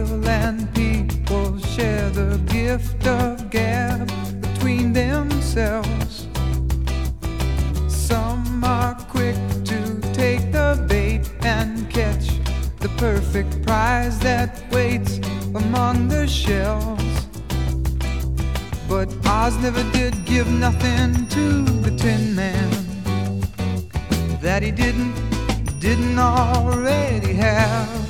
skill, and people share the gift of gab between themselves. Some are quick to take the bait and catch the perfect prize that waits among the shells. But Oz never did give nothing to the Tin Man that he didn't already have.